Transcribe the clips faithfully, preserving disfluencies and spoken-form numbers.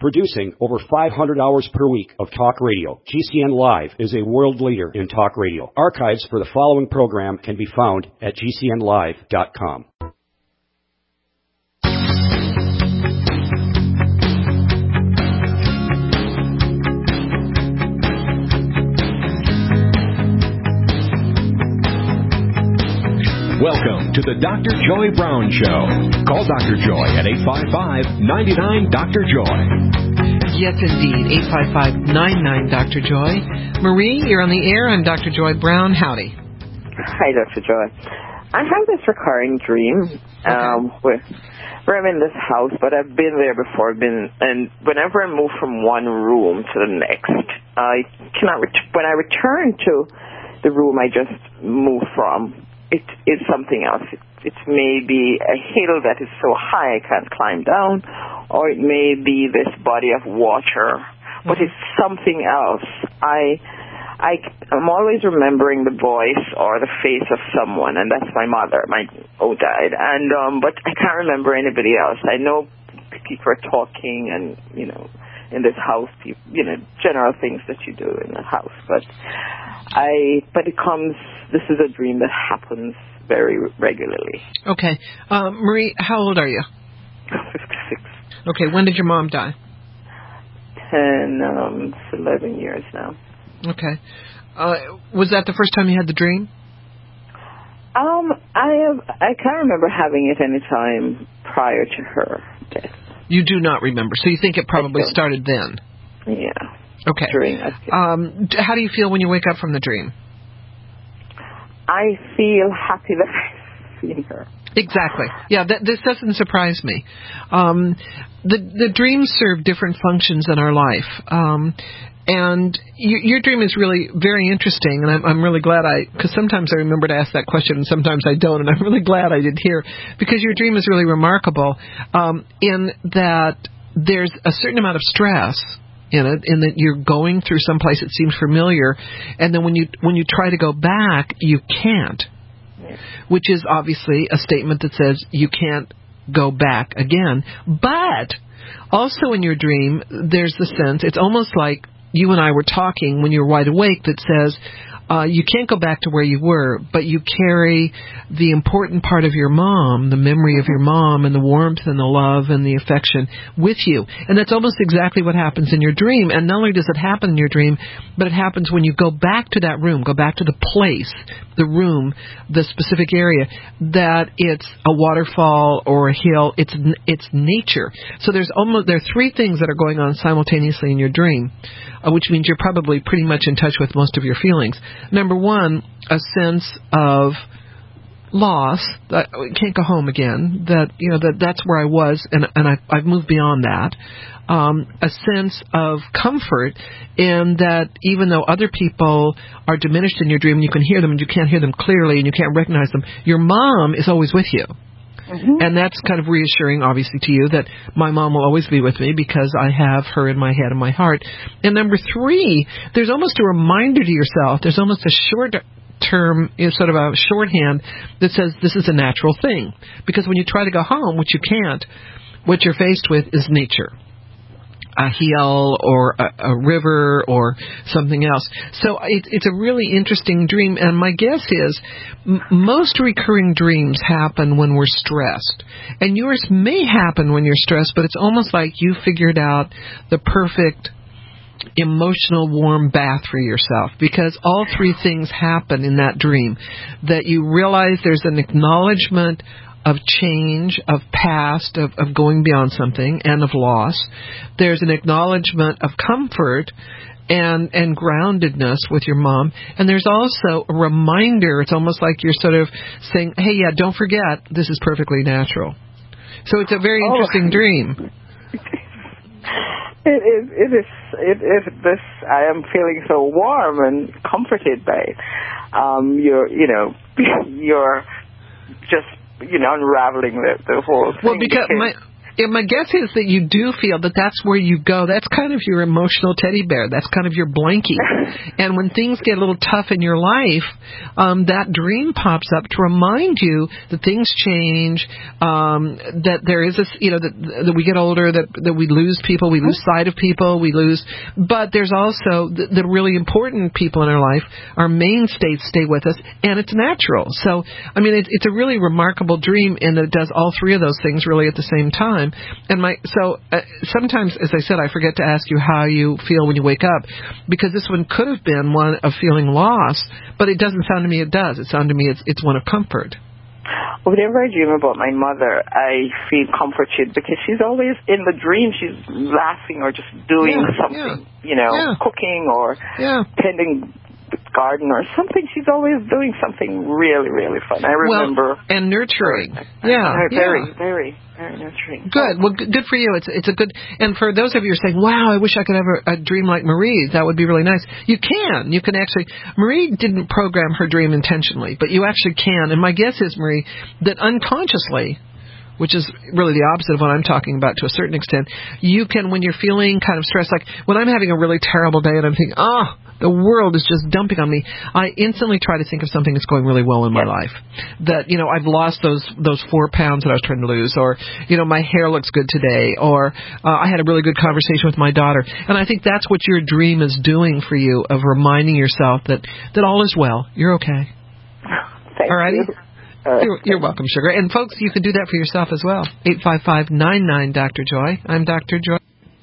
Producing over five hundred hours per week of talk radio, G C N Live is a world leader in talk radio. Archives for the following program can be found at G C N live dot com. Welcome to the Doctor Joy Brown Show. Call Doctor Joy at eight five five, nine nine, Doctor Joy. Yes, indeed, eight five five, nine nine, Doctor Joy. Marie, you're on the air. I'm Doctor Joy Brown. Howdy. Hi, Doctor Joy. I have this recurring dream um, okay. where, where I'm in this house, but I've been there before. Been and whenever I move from one room to the next, I cannot. Ret- when I return to the room I just moved from, it is something else. It, it may be a hill that is so high I can't climb down, or it may be this body of water, but it's something else. I, I, I'm always remembering the voice or the face of someone, and that's my mother. My oh died, and um, but I can't remember anybody else. I know people are talking, and you know, in this house, you, you know, general things that you do in the house, but I, but it comes. This is a dream that happens very regularly. Okay. Uh, Marie, how old are you? fifty-six. Okay, when did your mom die? Ten, um, it's eleven years now. Okay. Uh, was that the first time you had the dream? Um, I have, I can't remember having it any time prior to her death. You do not remember, so you think it probably started then? Yeah. Okay. During that. Um, how do you feel when you wake up from the dream? I feel happy that I've seen her. Exactly. Yeah, th- this doesn't surprise me. Um, the the dreams serve different functions in our life. Um, and you, your dream is really very interesting, and I'm, I'm really glad I, because sometimes I remember to ask that question, and sometimes I don't, and I'm really glad I did here, because your dream is really remarkable um, in that there's a certain amount of stress in it, in that you're going through some place that seems familiar, and then when you when you try to go back, you can't, which is obviously a statement that says you can't go back again. But also in your dream, there's the sense, it's almost like you and I were talking when you were wide awake, that says uh, you can't go back to where you were, but you carry the important part of your mom, the memory of your mom, and the warmth and the love and the affection with you. And that's almost exactly what happens in your dream. And not only does it happen in your dream, but it happens when you go back to that room, go back to the place, the room, the specific area, that it's a waterfall or a hill. It's it's nature. So there's almost there are three things that are going on simultaneously in your dream, uh, which means you're probably pretty much in touch with most of your feelings. Number one, a sense of loss, that I can't go home again, that, you know, that that's where I was, and and I, I've moved beyond that. Um, a sense of comfort in that even though other people are diminished in your dream, and you can hear them and you can't hear them clearly and you can't recognize them, your mom is always with you. Mm-hmm. And that's kind of reassuring, obviously, to you that my mom will always be with me because I have her in my head and my heart. And number three, there's almost a reminder to yourself, there's almost a short term, is sort of a shorthand that says this is a natural thing. Because when you try to go home, which you can't, what you're faced with is nature. A hill or a, a river or something else. So it, it's a really interesting dream, and my guess is m- most recurring dreams happen when we're stressed. And yours may happen when you're stressed, but it's almost like you figured out the perfect emotional warm bath for yourself, because all three things happen in that dream. That you realize there's an acknowledgement of change, of past, of, of going beyond something, and of loss. There's an acknowledgement of comfort and and groundedness with your mom. And there's also a reminder, it's almost like you're sort of saying, hey, yeah, don't forget, this is perfectly natural. So it's a very oh. interesting dream. It is, it is, it is this, I am feeling so warm and comforted by it. Um, you're, you know, you're just, you know, unraveling the, the whole thing. Well, because my And my guess is that you do feel that that's where you go. That's kind of your emotional teddy bear. That's kind of your blankie. And when things get a little tough in your life, um, that dream pops up to remind you that things change, um, that there is a, you know, that, that we get older, that, that we lose people, we lose sight of people, we lose, but there's also the, the really important people in our life, our mainstays stay with us, and it's natural. So, I mean, it, it's a really remarkable dream in that it does all three of those things really at the same time. And my so uh, sometimes, as I said, I forget to ask you how you feel when you wake up, because this one could have been one of feeling lost, but it doesn't sound to me it does. It sounds to me it's it's one of comfort. Whenever I dream about my mother, I feel comforted because she's always in the dream. She's laughing or just doing yeah, something, yeah. you know, yeah. cooking or yeah. tending the garden or something. She's always doing something really, really fun. I remember. Well, and nurturing. Very, yeah. Very, yeah. very, very nurturing. Good. Well, good for you. It's it's a good. And for those of you who are saying, "Wow, I wish I could have a, a dream like Marie," that would be really nice. You can. You can actually. Marie didn't program her dream intentionally, but you actually can. And my guess is, Marie, that unconsciously, which is really the opposite of what I'm talking about to a certain extent, you can, when you're feeling kind of stressed, like when I'm having a really terrible day and I'm thinking, oh, the world is just dumping on me, I instantly try to think of something that's going really well in my life. That, you know, I've lost those those four pounds that I was trying to lose, or, you know, my hair looks good today, or uh, I had a really good conversation with my daughter. And I think that's what your dream is doing for you, of reminding yourself that, that all is well. You're okay. Thank All righty? you. Uh, you're, you're welcome, Sugar. And, folks, you can do that for yourself as well. eight five five, nine nine, Doctor Joy. I'm Doctor Joy.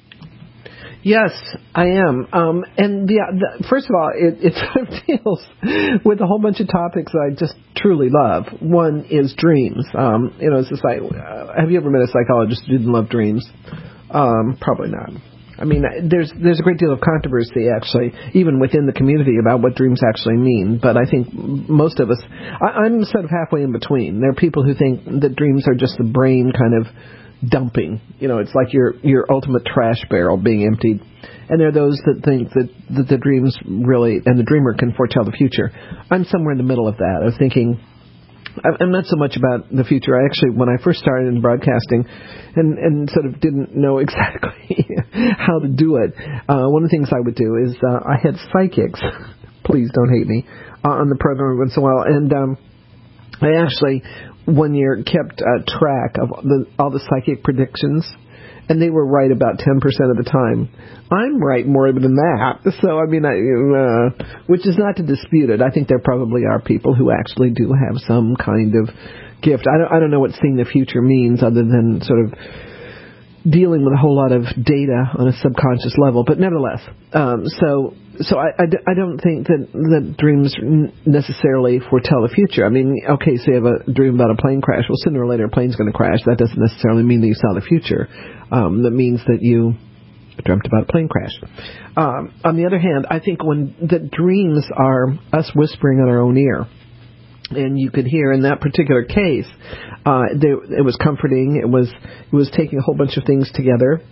Yes, I am. Um, and the, the, first of all, it, it sort of deals with a whole bunch of topics that I just truly love. One is dreams. Um, you know, it's just like, uh, have you ever met a psychologist who didn't love dreams? Um, probably not. I mean, there's there's a great deal of controversy, actually, even within the community about what dreams actually mean. But I think most of us, I, I'm sort of halfway in between. There are people who think that dreams are just the brain kind of dumping. You know, it's like your your ultimate trash barrel being emptied. And there are those that think that, that the dreams really, and the dreamer can foretell the future. I'm somewhere in the middle of that. I was thinking, I'm not so much about the future. I actually, when I first started in broadcasting and, and sort of didn't know exactly how to do it, uh, one of the things I would do is uh, I had psychics, please don't hate me, uh, on the program once in a while. And um, I actually, one year, kept uh, track of the, all the psychic predictions. And they were right about ten percent of the time. I'm right more than that. So, I mean, I, uh, which is not to dispute it. I think there probably are people who actually do have some kind of gift. I don't, I don't know what seeing the future means other than sort of dealing with a whole lot of data on a subconscious level. But nevertheless, um, so so I, I, I don't think that, that dreams necessarily foretell the future. I mean, okay, so you have a dream about a plane crash. Well, sooner or later a plane's going to crash. That doesn't necessarily mean that you saw the future. Um, that means that you dreamt about a plane crash. Um, on the other hand, I think when the dreams are us whispering in our own ear, and you could hear in that particular case, uh, there, it was comforting. It was it was taking a whole bunch of things together,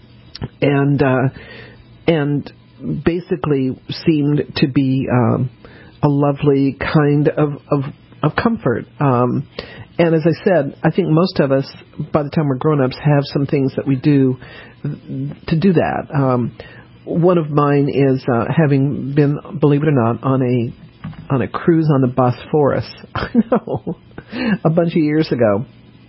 and uh, and basically seemed to be um, a lovely kind of of, of comfort. Um, and as I said, I think most of us, by the time we're grown-ups, have some things that we do to do that. Um, one of mine is uh, having been, believe it or not, on a on a cruise on the Bosphorus, I know, a bunch of years ago.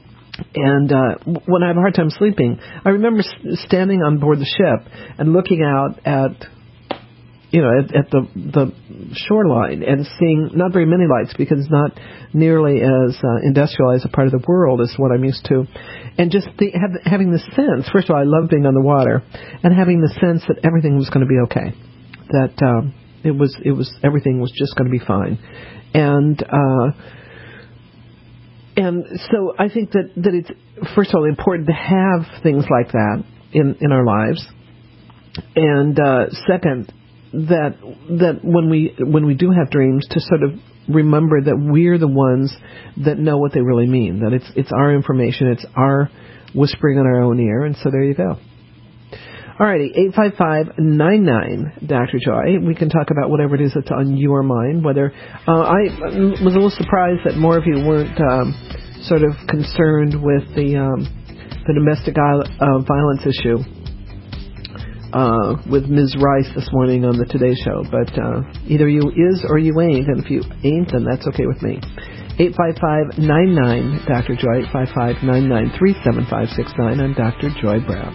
And uh, when I have a hard time sleeping, I remember s- standing on board the ship and looking out at, you know, at, at the the shoreline and seeing not very many lights because it's not nearly as uh, industrialized a part of the world as what I'm used to. And just the, have, having the sense, first of all, I love being on the water, and having the sense that everything was going to be okay. That... Um, It was, it was, everything was just going to be fine. And, uh, and so I think that, that it's, first of all, important to have things like that in, in our lives. And, uh, second, that, that when we, when we do have dreams, to sort of remember that we're the ones that know what they really mean. That it's, it's our information, it's our whispering in our own ear. And so there you go. Alrighty, eight five five, nine nine, Doctor Joy. We can talk about whatever it is that's on your mind. Whether uh, I was a little surprised that more of you weren't um, sort of concerned with the um, the domestic uh, violence issue uh, with Miz Rice this morning on the Today Show. But uh, either you is or you ain't, and if you ain't, then that's okay with me. eight five five, nine nine, Doctor Joy, eight five five, nine nine three, seven five six nine. I'm Doctor Joy Brown.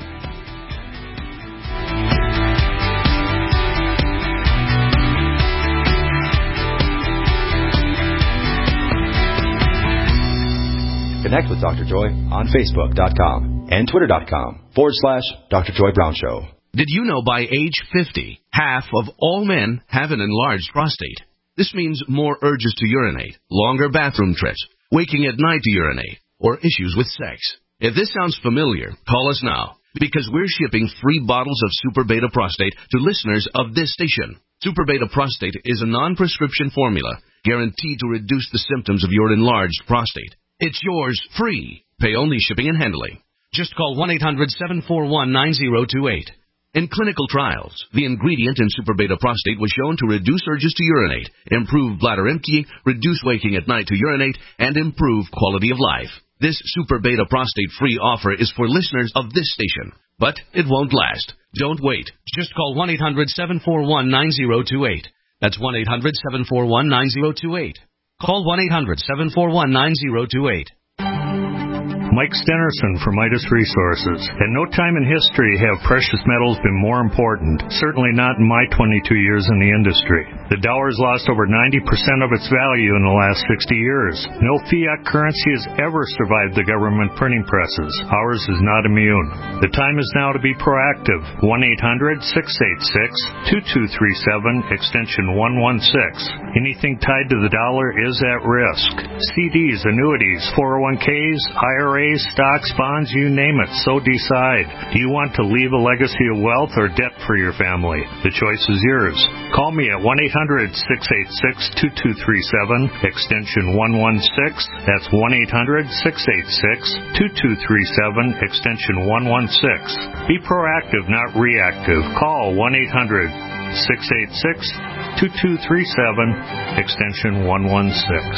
Connect with Doctor Joy on Facebook dot com and Twitter dot com forward slash Doctor Joy Brown Show. Did you know by age fifty, half of all men have an enlarged prostate? This means more urges to urinate, longer bathroom trips, waking at night to urinate, or issues with sex. If this sounds familiar, call us now, because we're shipping free bottles of Super Beta Prostate to listeners of this station. Super Beta Prostate is a non-prescription formula guaranteed to reduce the symptoms of your enlarged prostate. It's yours free. Pay only shipping and handling. Just call one eight hundred, seven four one, nine zero two eight. In clinical trials, the ingredient in Super Beta Prostate was shown to reduce urges to urinate, improve bladder emptying, reduce waking at night to urinate, and improve quality of life. This Super Beta Prostate free offer is for listeners of this station, but it won't last. Don't wait. Just call one eight hundred, seven four one, nine zero two eight. That's one eight hundred, seven four one, nine zero two eight. Call one eight hundred, seven four one, nine zero two eight. Mike Stenerson from Midas Resources. At no time in history have precious metals been more important, certainly not in my twenty-two years in the industry. The dollar has lost over ninety percent of its value in the last sixty years. No fiat currency has ever survived the government printing presses. Ours is not immune. The time is now to be proactive. one eight hundred, six eight six, two two three seven, extension one one six. Anything tied to the dollar is at risk. C Ds, annuities, four oh one k's, I R As, stocks, bonds, you name it, so decide. Do you want to leave a legacy of wealth or debt for your family? The choice is yours. Call me at one eight hundred, six eight six, two two three seven, extension one one six. That's one eight hundred, six eight six, two two three seven, extension one one six. Be proactive, not reactive. Call one eight hundred, six eight six, two two three seven, extension one one six.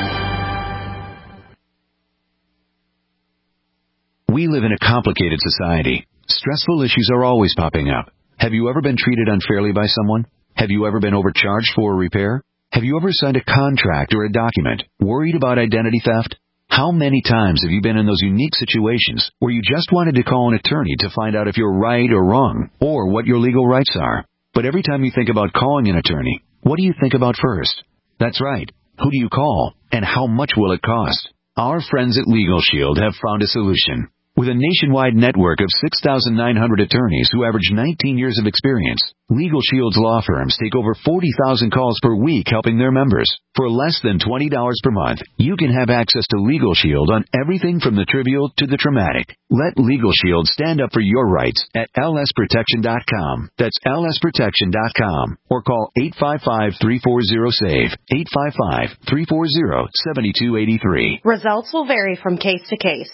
We live in a complicated society. Stressful issues are always popping up. Have you ever been treated unfairly by someone? Have you ever been overcharged for a repair? Have you ever signed a contract or a document worried about identity theft? How many times have you been in those unique situations where you just wanted to call an attorney to find out if you're right or wrong, or what your legal rights are? But every time you think about calling an attorney, what do you think about first? That's right. Who do you call, and how much will it cost? Our friends at Legal Shield have found a solution. With a nationwide network of six thousand nine hundred attorneys who average nineteen years of experience, Legal Shield's law firms take over forty thousand calls per week helping their members. For less than twenty dollars per month, you can have access to Legal Shield on everything from the trivial to the traumatic. Let Legal Shield stand up for your rights at L S protection dot com. That's L S protection dot com. Or call eight five five, three four zero, S A V E, eight five five, three four zero, seven two eight three. Results will vary from case to case.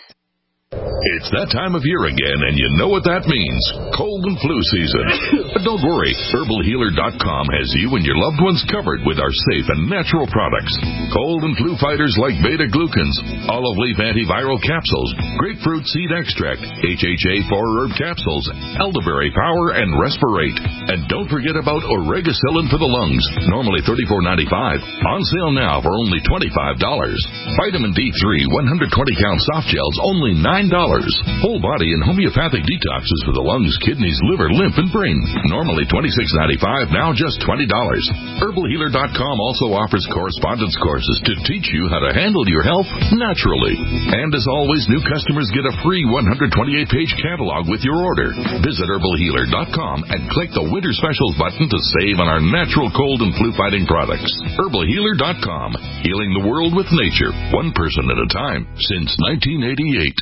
It's that time of year again, and you know what that means. Cold and flu season. But don't worry, herbal healer dot com has you and your loved ones covered with our safe and natural products. Cold and flu fighters like beta-glucans, olive leaf antiviral capsules, grapefruit seed extract, H H A four herb capsules, elderberry power, and respirate. And don't forget about oregacillin for the lungs, normally thirty-four ninety-five, on sale now for only twenty-five dollars. Vitamin D three one hundred twenty count soft gels, only nine dollars. Whole body and homeopathic detoxes for the lungs, kidneys, liver, lymph, and brain. Normally twenty-six ninety-five, now just twenty dollars. herbal healer dot com also offers correspondence courses to teach you how to handle your health naturally. And as always, new customers get a free one hundred twenty-eight page catalog with your order. Visit herbal healer dot com and click the Winter Specials button to save on our natural cold and flu fighting products. herbal healer dot com. Healing the world with nature, one person at a time, since nineteen eighty-eight.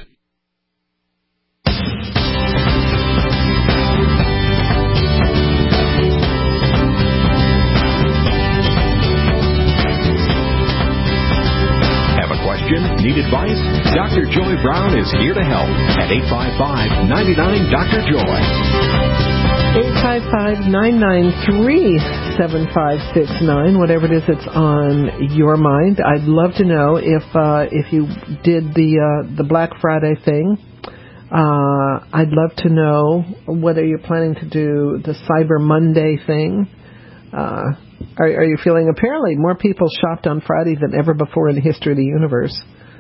Need advice? Doctor Joy Brown is here to help at eight five five, nine nine, Doctor Joy. eight five five, nine nine three, seven five six nine, whatever it is that's on your mind. I'd love to know if uh, if you did the uh, the Black Friday thing. Uh, I'd love to know whether you're planning to do the Cyber Monday thing. Uh, are, are you feeling, apparently more people shopped on Friday than ever before in the history of the universe.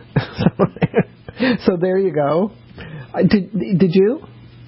so, so there you go. Did, did you?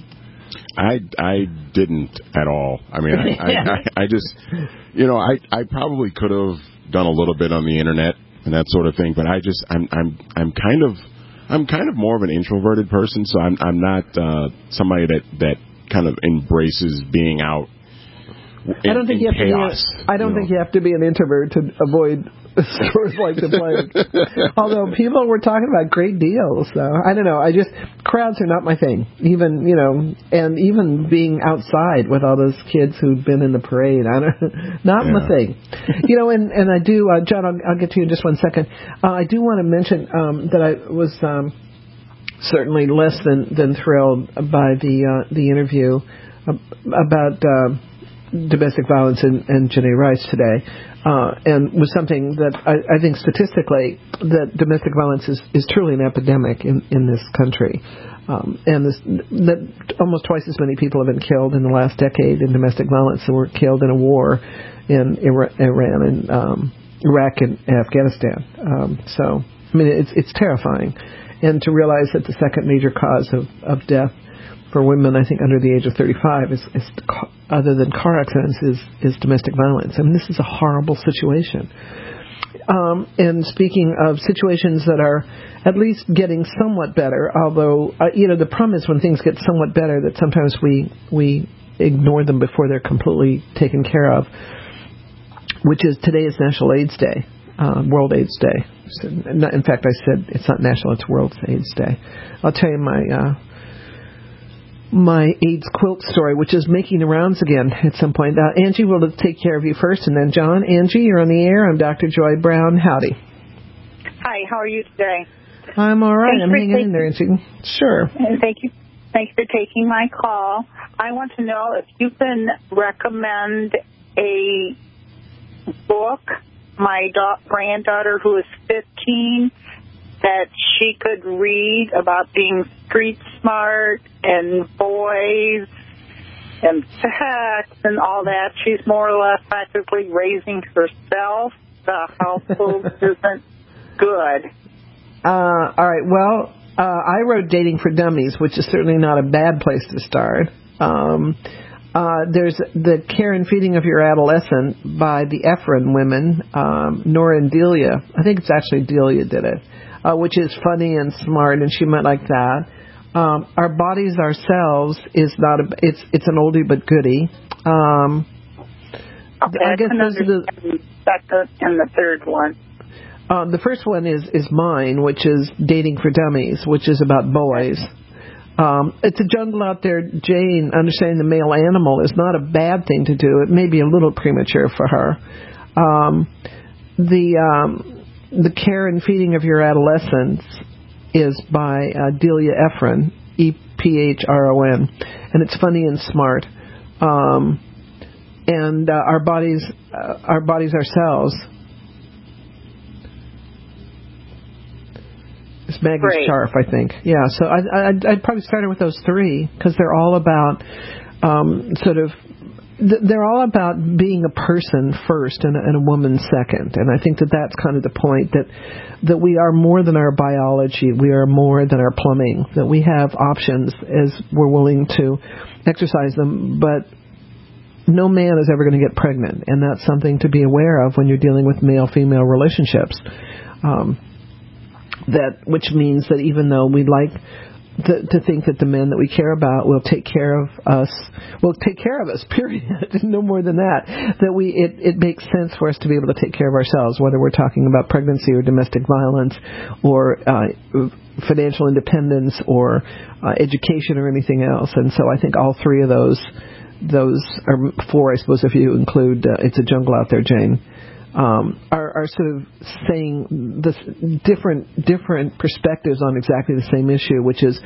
I, I didn't at all. I mean, I, I, I, I just, you know, I, I probably could have done a little bit on the internet and that sort of thing, but I just, I'm, I'm, I'm kind of, I'm kind of more of an introverted person, so I'm, I'm not uh, somebody that, that kind of embraces being out. In, I don't think you have chaos, to be. A, I don't you know? think you have to be an introvert to avoid stores like the Plague. Although people were talking about great deals, so I don't know. I just crowds are not my thing. Even you know, and even being outside with all those kids who've been in the parade, I don't. Not yeah. my thing. You know, and and I do, uh, John. I'll, I'll get to you in just one second. Uh, I do want to mention um, that I was um, certainly less than than thrilled by the uh, the interview about. Uh, domestic violence and, and Janae Rice today, uh, and was something that I, I think statistically that domestic violence is, is truly an epidemic in, in this country. Um, and this, that almost twice as many people have been killed in the last decade in domestic violence than were killed in a war in Iran and um, Iraq and Afghanistan. Um, so, I mean, it's, it's terrifying. And to realize that the second major cause of, of death for women, I think, under the age of thirty-five, is, is other than car accidents, is, is domestic violence. I mean, this is a horrible situation. Um, and speaking of situations that are at least getting somewhat better, although, uh, you know, the problem is when things get somewhat better that sometimes we we ignore them before they're completely taken care of, which is today is National AIDS Day, uh, World AIDS Day. So, in fact, I said it's not national, it's World AIDS Day. I'll tell you my... Uh, my AIDS quilt story, which is making the rounds again at some point. Uh, Angie will take care of you first, and then John. Angie, you're on the air. I'm Doctor Joy Brown. Howdy. Hi, how are you today? I'm all right. Thanks I'm hanging taking, in there, Angie. Sure. And thank you. Thanks for taking my call. I want to know if you can recommend a book. My da- granddaughter, who is fifteen, that she could read about being street smart and boys and sex and all that. She's more or less practically raising herself. The household isn't good. Uh, all right. Well, uh, I wrote Dating for Dummies, which is certainly not a bad place to start. Um, uh, there's The Care and Feeding of Your Adolescent by the Efron women, um, Nora and Delia. I think it's actually Delia did it. Uh, which is funny and smart, and she might like that. Um, Our Bodies Ourselves is not a, it's it's an oldie but goodie. Um, okay, I, I guess can those are the second and the third one. Uh, the first one is is mine, which is Dating for Dummies, which is about boys. Um, it's a jungle out there, Jane. Understanding the male animal is not a bad thing to do. It may be a little premature for her. Um, the um, The Care and Feeding of Your Adolescents is by uh, Delia Efron, E P H R O N, and it's funny and smart. Um, and uh, Our Bodies, uh, Our Bodies Ourselves. It's Maggie Great. Scharf, I think. Yeah, so I, I'd, I'd probably start with those three because they're all about um, sort of. They're all about being a person first and a, and a woman second. And I think that that's kind of the point, that that we are more than our biology. We are more than our plumbing, that we have options as we're willing to exercise them. But no man is ever going to get pregnant. And that's something to be aware of when you're dealing with male-female relationships. Um, that which means that even though we like... To, to think that the men that we care about will take care of us, will take care of us, period. No more than that. That we, it, it makes sense for us to be able to take care of ourselves, whether we're talking about pregnancy or domestic violence or uh, financial independence or uh, education or anything else. And so I think all three of those, those are four, I suppose, if you include uh, It's a Jungle Out There, Jane. Um, are, are sort of saying this different different perspectives on exactly the same issue, which is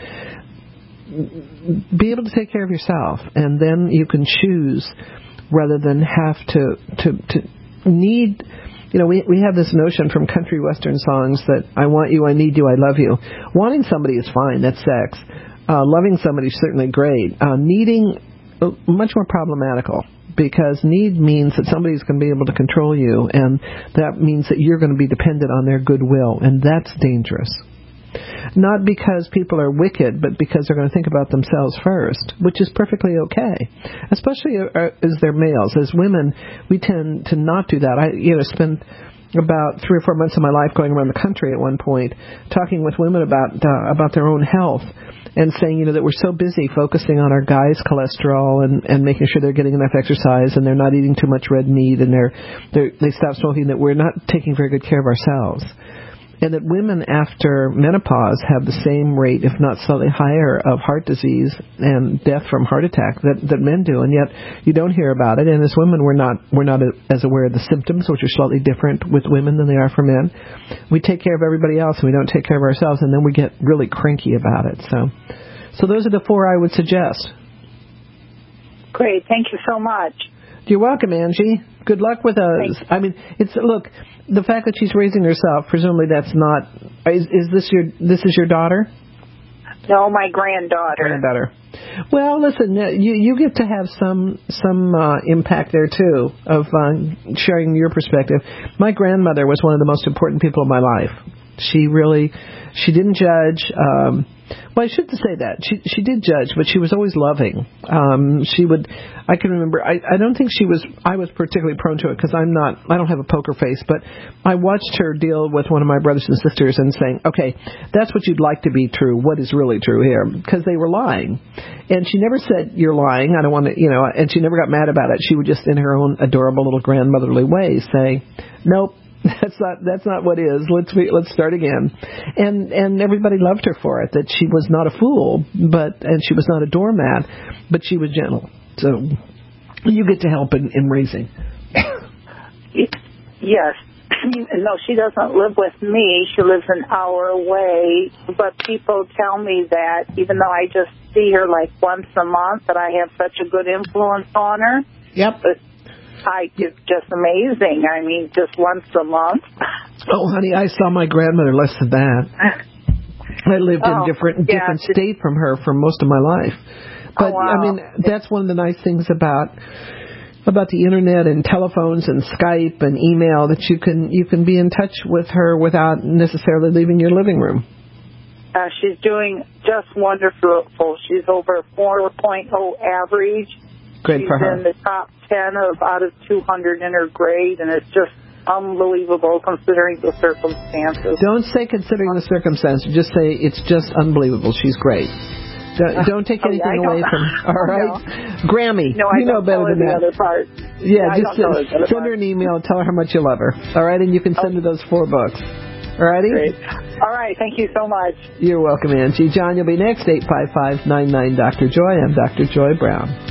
be able to take care of yourself, and then you can choose rather than have to to, to need. You know, we we have this notion from country western songs that I want you, I need you, I love you. Wanting somebody is fine, that's sex. Uh, loving somebody is certainly great. Uh, needing, uh, much more problematical, because need means that somebody's going to be able to control you, and that means that you're going to be dependent on their goodwill, and that's dangerous. Not because people are wicked, but because they're going to think about themselves first, which is perfectly okay, especially as they're males. As women, we tend to not do that. I, you know, spend about three or four months of my life going around the country at one point, talking with women about uh, about their own health, and saying, you know, that we're so busy focusing on our guys' cholesterol and, and making sure they're getting enough exercise and they're not eating too much red meat and they're, they're they stop smoking, that we're not taking very good care of ourselves. And that women after menopause have the same rate, if not slightly higher, of heart disease and death from heart attack that, that men do. And yet you don't hear about it. And as women, we're not we're not as aware of the symptoms, which are slightly different with women than they are for men. We take care of everybody else and we don't take care of ourselves, and then we get really cranky about it. So, so those are the four I would suggest. Great. Thank you so much. You're welcome, Angie. Good luck with those. I mean, it's look, the fact that she's raising herself, presumably that's not. Is, is this your this is your daughter? No, my granddaughter. Granddaughter. Well, listen, you you get to have some some uh, impact there too of uh, sharing your perspective. My grandmother was one of the most important people in my life. She really, she didn't judge. Um, well, I shouldn't say that. She she did judge, but she was always loving. Um, she would, I can remember, I, I don't think she was, I was particularly prone to it because I'm not, I don't have a poker face, but I watched her deal with one of my brothers and sisters and saying, okay, that's what you'd like to be true. What is really true here? Because they were lying. And she never said, you're lying. I don't want to, you know, and she never got mad about it. She would just, in her own adorable little grandmotherly way, say, nope. That's not that's not what is. Let's be, let's start again, and and everybody loved her for it. That she was not a fool, but and she was not a doormat, but she was gentle. So you get to help in, in raising. Yes, no, she doesn't live with me. She lives an hour away. But people tell me that even though I just see her like once a month, that I have such a good influence on her. Yep. But I, it's just amazing. I mean, just once a month. Oh, honey, I saw my grandmother less than that. I lived oh, in different yeah, different state from her for most of my life. But oh, wow. I mean, that's one of the nice things about about the internet and telephones and Skype and email, that you can you can be in touch with her without necessarily leaving your living room. Uh, she's doing just wonderful. She's over four point oh average. Great She's for her. in the top ten of out of two hundred in her grade, and it's just unbelievable considering the circumstances. Don't say considering the circumstances. Just say it's just unbelievable. She's great. Don't, don't take anything oh, yeah, away from her. All right? No. Grammy, no, I you know better than that. The other part. Yeah, yeah just send, send her an email. Tell her how much you love her. All right? And you can send her those four books. All righty? Great. All right. Thank you so much. You're welcome, Angie. John, you'll be next. eight five five, nine nine, Doctor Joy. I'm Doctor Joy Brown.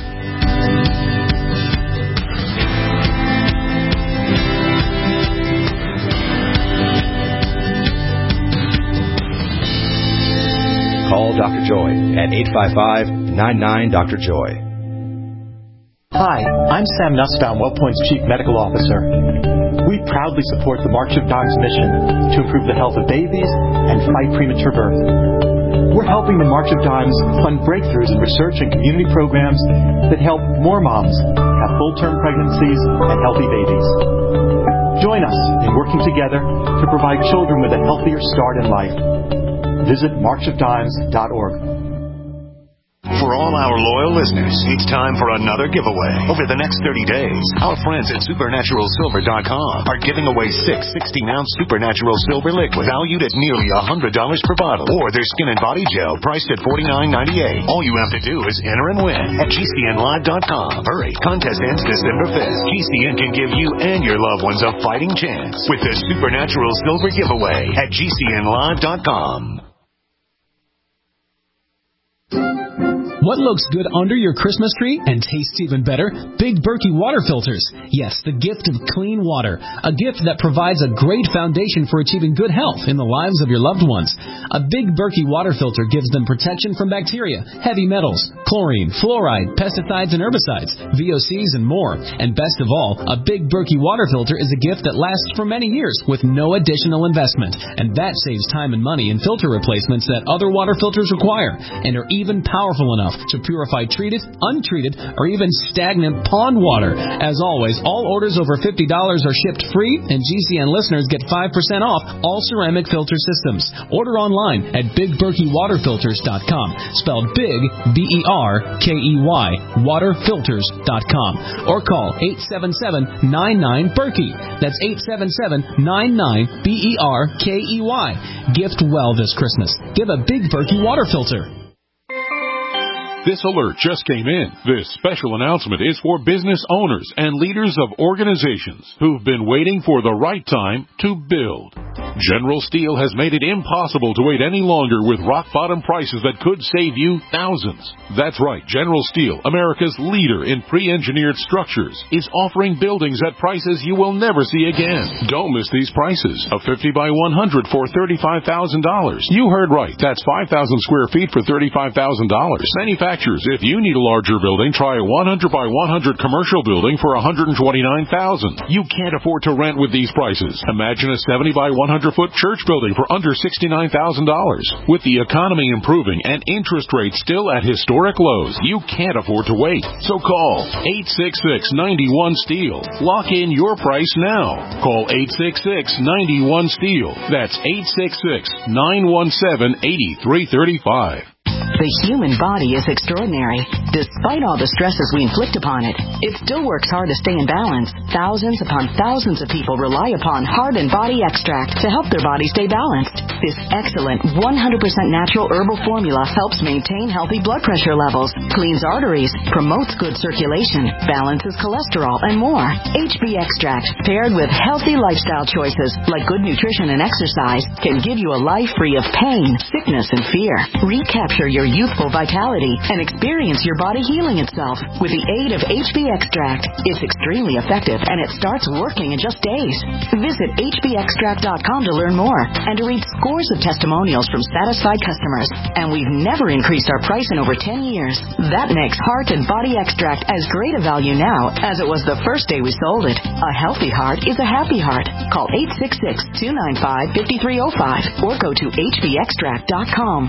Call Doctor Joy at eight five five, nine nine, Doctor Joy. Hi, I'm Sam Nussbaum, WellPoint's Chief Medical Officer. We proudly support the March of Dimes mission to improve the health of babies and fight premature birth. We're helping the March of Dimes fund breakthroughs in research and community programs that help more moms have full-term pregnancies and healthy babies. Join us in working together to provide children with a healthier start in life. Visit march of dimes dot org. For all our loyal listeners, it's time for another giveaway. Over the next thirty days, our friends at supernatural silver dot com are giving away six sixteen-ounce Supernatural Silver liquids valued at nearly one hundred dollars per bottle, or their skin and body gel priced at forty-nine ninety-eight. All you have to do is enter and win at G C N live dot com. Hurry, contest ends December fifth. G C N can give you and your loved ones a fighting chance with the Supernatural Silver giveaway at G C N live dot com. What looks good under your Christmas tree and tastes even better? Big Berkey water filters. Yes, the gift of clean water. A gift that provides a great foundation for achieving good health in the lives of your loved ones. A Big Berkey water filter gives them protection from bacteria, heavy metals, chlorine, fluoride, pesticides and herbicides, V O Cs and more. And best of all, a Big Berkey water filter is a gift that lasts for many years with no additional investment. And that saves time and money in filter replacements that other water filters require and are even powerful enough to purify treated, untreated, or even stagnant pond water. As always, all orders over fifty dollars are shipped free, and G C N listeners get five percent off all ceramic filter systems. Order online at big berkey water filters dot com, spelled big, B E R K E Y, water filters dot com, or call eight seven seven, nine nine, Berkey. That's eight seven seven, nine nine, B E R K E Y. Gift well this Christmas. Give a Big Berkey water filter. This alert just came in. This special announcement is for business owners and leaders of organizations who've been waiting for the right time to build. General Steel has made it impossible to wait any longer with rock-bottom prices that could save you thousands. That's right, General Steel, America's leader in pre-engineered structures, is offering buildings at prices you will never see again. Don't miss these prices. A fifty by one hundred for thirty-five thousand dollars. You heard right. That's five thousand square feet for thirty-five thousand dollars. Manufacturers, if you need a larger building, try a one hundred by one hundred commercial building for one hundred twenty-nine thousand dollars. You can't afford to rent with these prices. Imagine a seventy by one hundred foot church building for under sixty-nine thousand dollars. With the economy improving and interest rates still at historic lows, you can't afford to wait. So call eight six six, nine one, STEEL. Lock in your price now. Call eight six six, nine one, STEEL. That's eight six six, nine one seven, eight three three five. The human body is extraordinary. Despite all the stresses we inflict upon it, it still works hard to stay in balance. Thousands upon thousands of people rely upon Heart and Body Extract to help their body stay balanced. This excellent one hundred percent natural herbal formula helps maintain healthy blood pressure levels, cleans arteries, promotes good circulation, balances cholesterol, and more. H B Extract, paired with healthy lifestyle choices like good nutrition and exercise, can give you a life free of pain, sickness, and fear. Recapture your youthful vitality and experience your body healing itself with the aid of H B Extract. It's extremely effective and it starts working in just days. Visit H B extract dot com to learn more and to read scores of testimonials from satisfied customers. And we've never increased our price in over ten years. That makes Heart and Body Extract as great a value now as it was the first day we sold it. A healthy heart is a happy heart. Call eight six six, two nine five, five three zero five or go to H B extract dot com.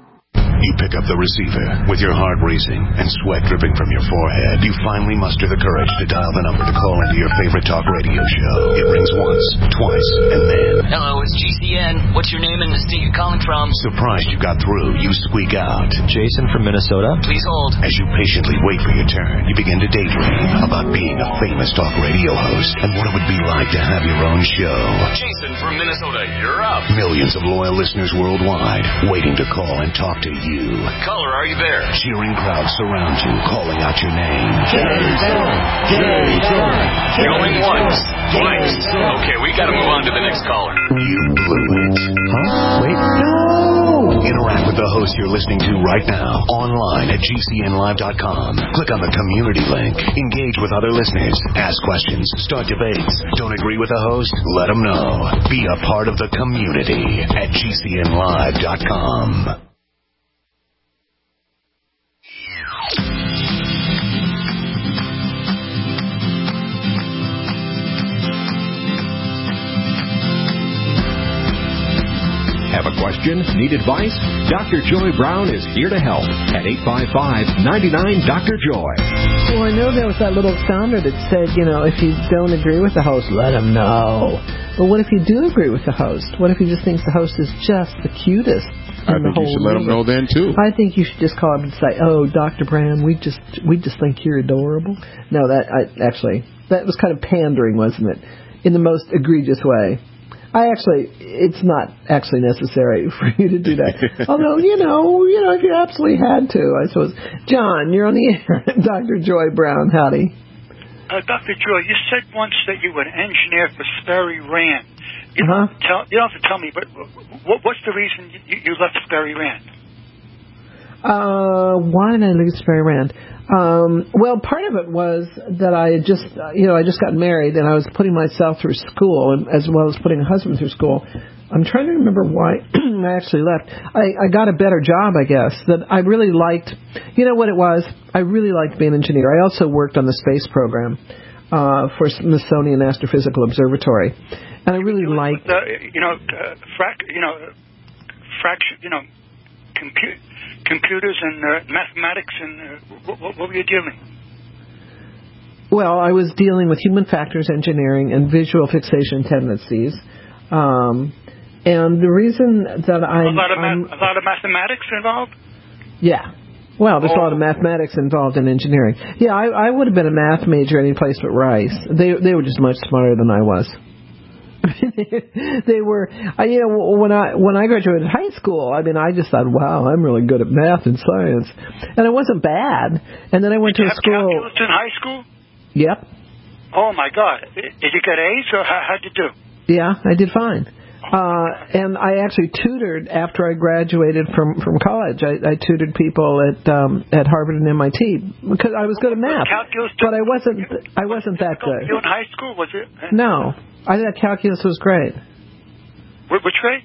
You pick up the receiver with your heart racing and sweat dripping from your forehead. You finally muster the courage to dial the number to call into your favorite talk radio show. It rings once, twice, and then... Hello, it's G C N. What's your name and the state you're calling from? Surprised you got through, you squeak out. Jason from Minnesota. Please hold. As you patiently wait for your turn, you begin to daydream about being a famous talk radio host and what it would be like to have your own show. Jason from Minnesota, you're up. Millions of loyal listeners worldwide waiting to call and talk to you. Caller, are you there? Cheering crowds surround you, calling out your name. Jason! Jason! Going once, twice. Okay, we gotta move on to the next caller. You blew it. Huh? Wait, no! Interact with the host you're listening to right now, online at G C N live dot com. Click on the community link. Engage with other listeners. Ask questions. Start debates. Don't agree with the host? Let them know. Be a part of the community at G C N live dot com. Have a question? Need advice? Doctor Joy Brown is here to help at eight five five, nine nine, Doctor Joy. Well, I know there was that little sounder that said, you know, if you don't agree with the host, let him know. But what if you do agree with the host? What if he just thinks the host is just the cutest? I think you should let him know then, too. I think you should just call him and say, oh, Doctor Brown, we just we just think you're adorable. No, that I, actually, that was kind of pandering, wasn't it? In the most egregious way. I actually, it's not actually necessary for you to do that. Although, you know, you know, if you absolutely had to, I suppose. John, you're on the air. Doctor Joy Brown, howdy. Uh, Doctor Joy, you said once that you were an engineer for Sperry Rand. You, uh-huh. don't tell, you don't have to tell me, but what, what's the reason you, you left Sperry Rand? Uh, why did I leave Sperry Rand? Um, well, part of it was that I had just, uh, you know, I just got married and I was putting myself through school and, as well as putting a husband through school. I'm trying to remember why I actually left. I, I got a better job, I guess, that I really liked. You know what it was? I really liked being an engineer. I also worked on the space program uh, for Smithsonian Astrophysical Observatory. And I really liked... Uh, you know, uh, frac, you know, fraction, you know, compu- computers and uh, mathematics and uh, what, what were you dealing with? Well, I was dealing with human factors engineering and visual fixation tendencies. Um, and the reason that I... A lot of ma- a lot of mathematics involved? Yeah. Well, there's oh. a lot of mathematics involved in engineering. Yeah, I, I would have been a math major any place but Rice. They they were just much smarter than I was. They were, I, you know, when I when I graduated high school, I mean, I just thought, wow, I'm really good at math and science, and it wasn't bad. And then I went Did to you a have school. Calculus in high school? Yep. Oh my God! Did you get A's or how how'd you do? Yeah, I did fine. Uh, and I actually tutored after I graduated from, from college. I, I tutored people at um, at Harvard and M I T because I was good at math. Calculus but I wasn't I wasn't that good. You in high school, was it? No, I thought calculus was great. Which grade?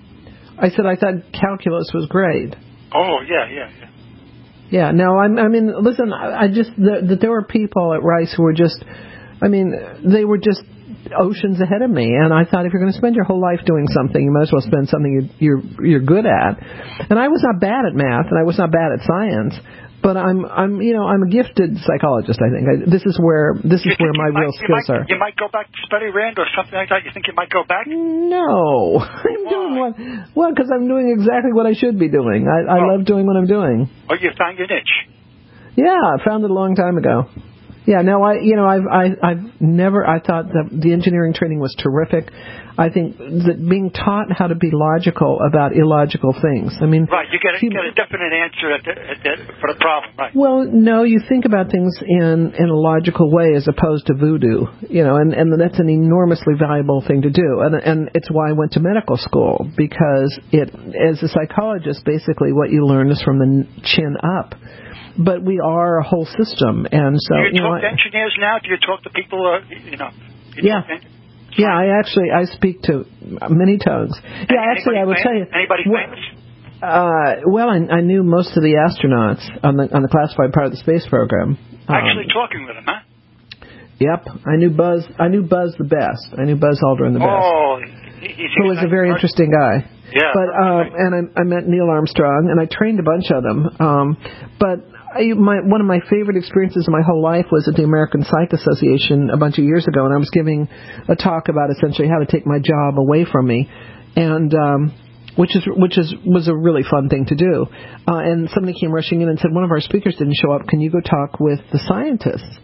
I said I thought calculus was great. Oh yeah, yeah, yeah. Yeah. No, I, I mean, listen, I, I just that the, there were people at Rice who were just, I mean, they were just oceans ahead of me, and I thought if you're going to spend your whole life doing something, you might as well spend something you, you're you're good at. And I was not bad at math, and I was not bad at science, but I'm I'm you know I'm a gifted psychologist. I think I, this is where this is where my might, real skills might, are. You might go back to Sperry Rand or something like that. You think you might go back? No, I'm doing what well because I'm doing exactly what I should be doing. I, I oh. love doing what I'm doing. Oh, you found your niche. Yeah, I found it a long time ago. Yeah, no, I, you know, I've, I, I've never, I thought that the engineering training was terrific. I think that being taught how to be logical about illogical things. I mean, right, you get a, you get a definite answer at the, at the, for the problem, right? Well, no, you think about things in, in a logical way as opposed to voodoo, you know, and, and that's an enormously valuable thing to do. And, and it's why I went to medical school, because it, as a psychologist, basically what you learn is from the chin up. But we are a whole system, and so do you, you know, talk to engineers now? Do you talk to people? Uh, you know. You yeah. Know, yeah, I actually I speak to many tongues. Yeah, Any, actually, I will famous? tell you. Anybody well, famous? Uh, well, I, I knew most of the astronauts on the on the classified part of the space program. Um, Actually, talking with them, huh? Yep, I knew Buzz. I knew Buzz the best. I knew Buzz Aldrin the best. Oh, he's who was a very interesting guy. Yeah. But um, and I, I met Neil Armstrong, and I trained a bunch of them. Um, but I, my, one of my favorite experiences of my whole life was at the American Psych Association a bunch of years ago, and I was giving a talk about essentially how to take my job away from me, and um, which is which is was a really fun thing to do. Uh, and somebody came rushing in and said, one of our speakers didn't show up. Can you go talk with the scientists?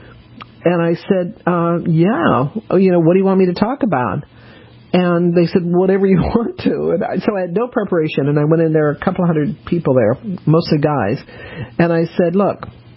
And I said, uh, yeah. Oh, you know, what do you want me to talk about? And they said, whatever you want to. And I, so I had no preparation, and I went in there, a couple hundred people there, mostly guys. And I said, look,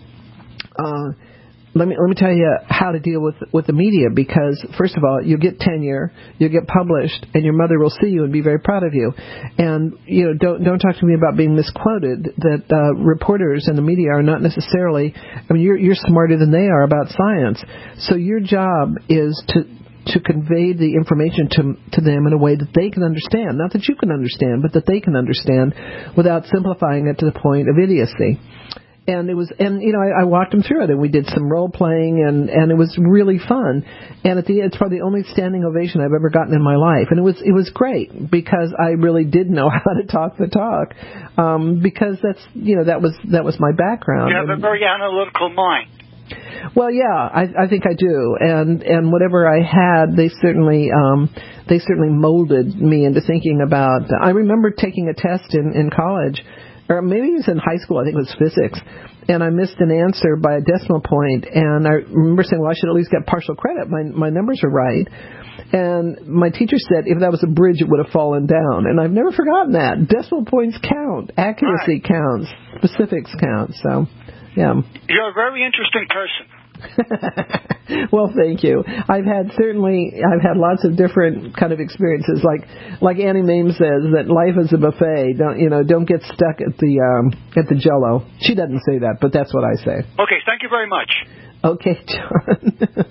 uh, let me let me tell you how to deal with with the media, because, first of all, you'll get tenure, you'll get published, and your mother will see you and be very proud of you. And, you know, don't don't talk to me about being misquoted, that uh, reporters and the media are not necessarily, I mean, you're you're smarter than they are about science. So your job is to to convey the information to to them in a way that they can understand. Not that you can understand, but that they can understand without simplifying it to the point of idiocy. And it was, and you know, I, I walked them through it, and we did some role playing, and, and it was really fun. And at the end, it's probably the only standing ovation I've ever gotten in my life, and it was it was great because I really did know how to talk the talk, um, because that's you know that was that was my background. You have and, a very analytical mind. Well, yeah, I, I think I do, and and whatever I had, they certainly um, they certainly molded me into thinking about. I remember taking a test in, in college, or maybe it was in high school. I think it was physics, and I missed an answer by a decimal point, and I remember saying, "Well, I should at least get partial credit. My my numbers are right." And my teacher said, if that was a bridge, it would have fallen down. And I've never forgotten that. Decimal points count, accuracy right. counts, specifics count. So. Yeah. You're a very interesting person. Well, thank you. I've had certainly, I've had lots of different kind of experiences. Like, like Annie Mame says that life is a buffet. Don't you know? Don't get stuck at the um, at the Jell-O. She doesn't say that, but that's what I say. Okay, thank you very much. Okay, John.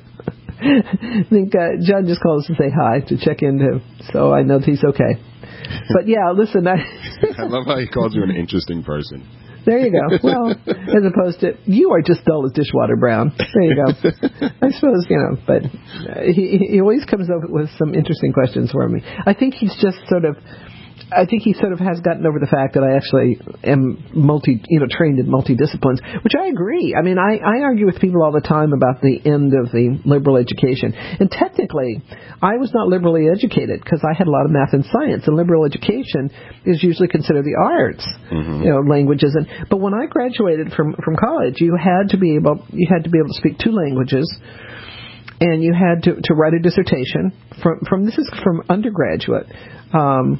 I think uh, John just called us to say hi, to check in him, so I know that he's okay. But yeah, listen. I, I love how he calls you an interesting person. There you go. Well, as opposed to, you are just dull as dishwater brown. There you go. I suppose, you know, but he, he always comes up with some interesting questions for me. I think he's just sort of, I think he sort of has gotten over the fact that I actually am multi, you know, trained in multidisciplines, which I agree. I mean, I, I argue with people all the time about the end of the liberal education. And technically, I was not liberally educated because I had a lot of math and science. And liberal education is usually considered the arts, mm-hmm. you know, languages. And but when I graduated from, from college, you had to be able you had to be able to speak two languages. And you had to, to write a dissertation from from this is from undergraduate. Um,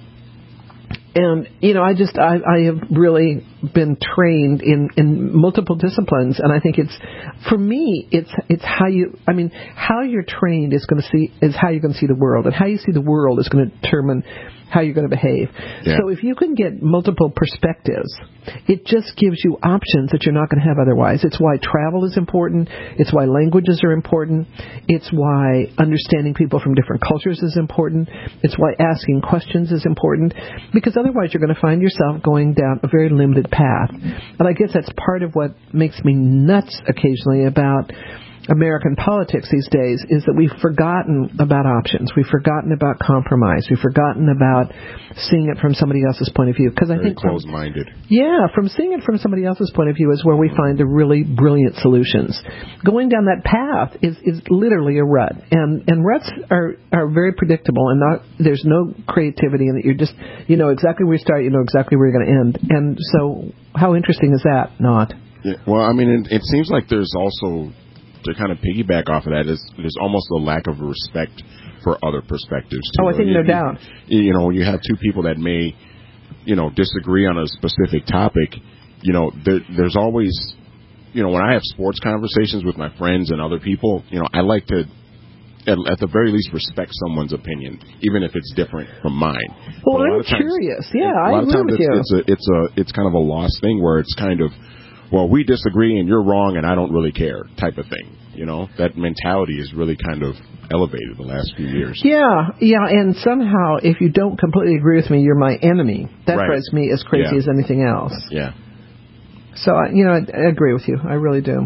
And, you know, I just, I, I have really been trained in, in multiple disciplines, and I think it's, for me, it's, it's how you, I mean, how you're trained is going to see, is how you're going to see the world, and how you see the world is going to determine how you're going to behave. Yeah. So if you can get multiple perspectives, it just gives you options that you're not going to have otherwise. It's why travel is important. It's why languages are important. It's why understanding people from different cultures is important. It's why asking questions is important, because otherwise you're going to find yourself going down a very limited path. And I guess that's part of what makes me nuts occasionally about American politics these days, is that we've forgotten about options. We've forgotten about compromise. We've forgotten about seeing it from somebody else's point of view. Because I think closed-minded. From, yeah, from seeing it from somebody else's point of view is where we find the really brilliant solutions. Going down that path is, is literally a rut, and and ruts are are very predictable, and not there's no creativity in it. You're just you know exactly where you start, you know exactly where you're going to end. And so, how interesting is that? Not. Yeah, well, I mean, it, it seems like there's also, to kind of piggyback off of that, is there's almost a lack of respect for other perspectives too. Oh, I think you, no doubt. You, you know, you have two people that may, you know, disagree on a specific topic. You know, there, there's always, you know, when I have sports conversations with my friends and other people, you know, I like to, at, at the very least, respect someone's opinion, even if it's different from mine. Well, I'm times, curious. Yeah, I agree with it's, you. It's a, it's a, it's kind of a lost thing where it's kind of, well, we disagree and you're wrong and I don't really care type of thing. You know, that mentality is really kind of elevated the last few years. Yeah, yeah, and somehow if you don't completely agree with me, you're my enemy. That right. drives me as crazy yeah. as anything else. Yeah. So, you know, I, I agree with you. I really do.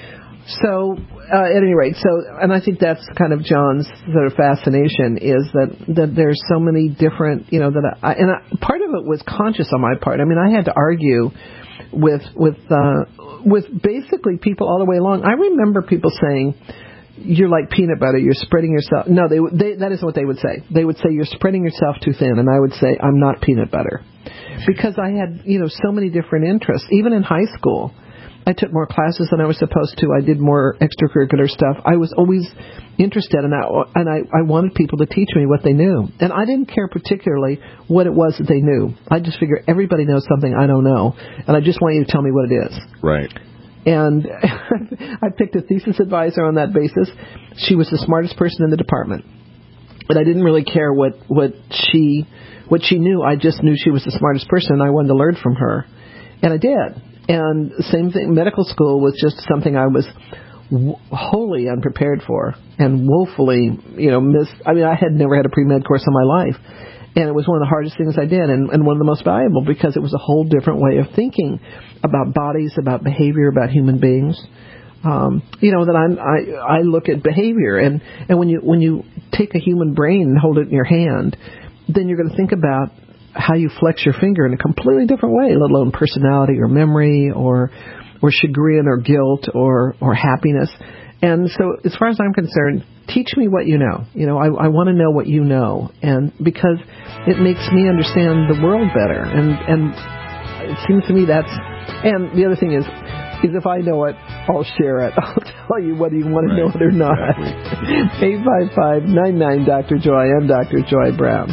So, uh, at any rate, so, and I think that's kind of John's sort of fascination, is that, that there's so many different, you know, that I, and I, part of it was conscious on my part. I mean, I had to argue with with uh, with basically people all the way along. I remember people saying, "You're like peanut butter. You're spreading yourself." No, they, they that is what they would say. They would say, "You're spreading yourself too thin," and I would say, "I'm not peanut butter," because I had you know so many different interests. Even in high school, I took more classes than I was supposed to. I did more extracurricular stuff. I was always interested, and I, and I, I wanted people to teach me what they knew. And I didn't care particularly what it was that they knew. I just figured everybody knows something I don't know, and I just want you to tell me what it is. Right. And I picked a thesis advisor on that basis. She was the smartest person in the department. But I didn't really care what, what she what she knew. I just knew she was the smartest person, and I wanted to learn from her. And I did. And same thing, medical school was just something I was w- wholly unprepared for and woefully, you know, missed. I mean, I had never had a pre-med course in my life. And it was one of the hardest things I did, and, and one of the most valuable, because it was a whole different way of thinking about bodies, about behavior, about human beings. Um, you know, that I'm, I, I look at behavior, and, and when you, when you take a human brain and hold it in your hand, then you're going to think about how you flex your finger in a completely different way, let alone personality or memory or or chagrin or guilt or, or happiness. And so as far as I'm concerned, teach me what you know. You know, I, I want to know what you know, and because it makes me understand the world better. And, and it seems to me that's, and the other thing is, is if I know it, I'll share it. I'll tell you whether you want to right. know it or not. Exactly. eight five five, nine nine, Doctor Joy. I'm Doctor Joy Brown.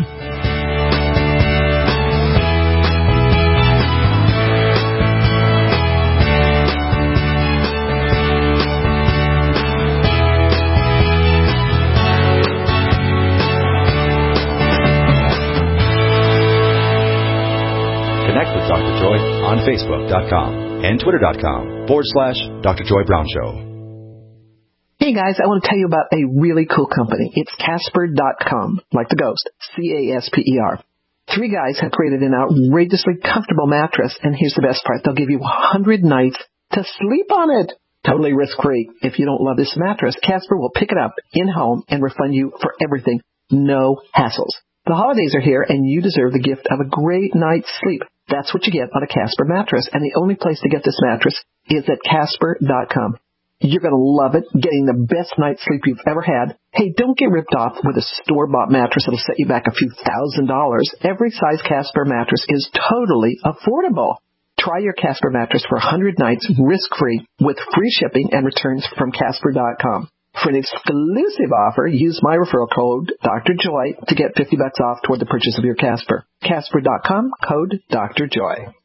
Facebook.com and Twitter.com forward slash Doctor Joy Brown Show. Hey guys, I want to tell you about a really cool company. It's Casper dot com, like the ghost, C A S P E R. Three guys have created an outrageously comfortable mattress, and here's the best part. They'll give you one hundred nights to sleep on it. Totally risk-free. If you don't love this mattress, Casper will pick it up in-home and refund you for everything. No hassles. The holidays are here, and you deserve the gift of a great night's sleep. That's what you get on a Casper mattress, and the only place to get this mattress is at Casper dot com. You're going to love it, getting the best night's sleep you've ever had. Hey, don't get ripped off with a store-bought mattress that'll set you back a few thousand dollars. Every size Casper mattress is totally affordable. Try your Casper mattress for one hundred nights risk-free with free shipping and returns from Casper dot com. For an exclusive offer, use my referral code, Doctor Joy, to get fifty bucks off toward the purchase of your Casper. Casper dot com, code Doctor Joy.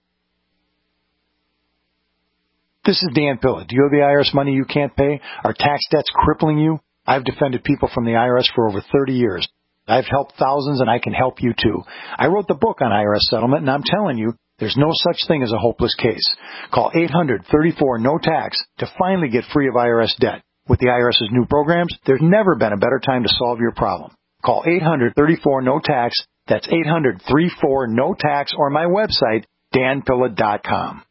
This is Dan Pilla. Do you owe the I R S money you can't pay? Are tax debts crippling you? I've defended people from the I R S for over thirty years. I've helped thousands, and I can help you too. I wrote the book on I R S settlement, and I'm telling you, there's no such thing as a hopeless case. Call eight hundred, thirty-four, no tax to finally get free of I R S debt. With the IRS's new programs, there's never been a better time to solve your problem. Call eight hundred, thirty-four, no tax. That's eight hundred, thirty-four, no tax, or my website, dan pilla dot com.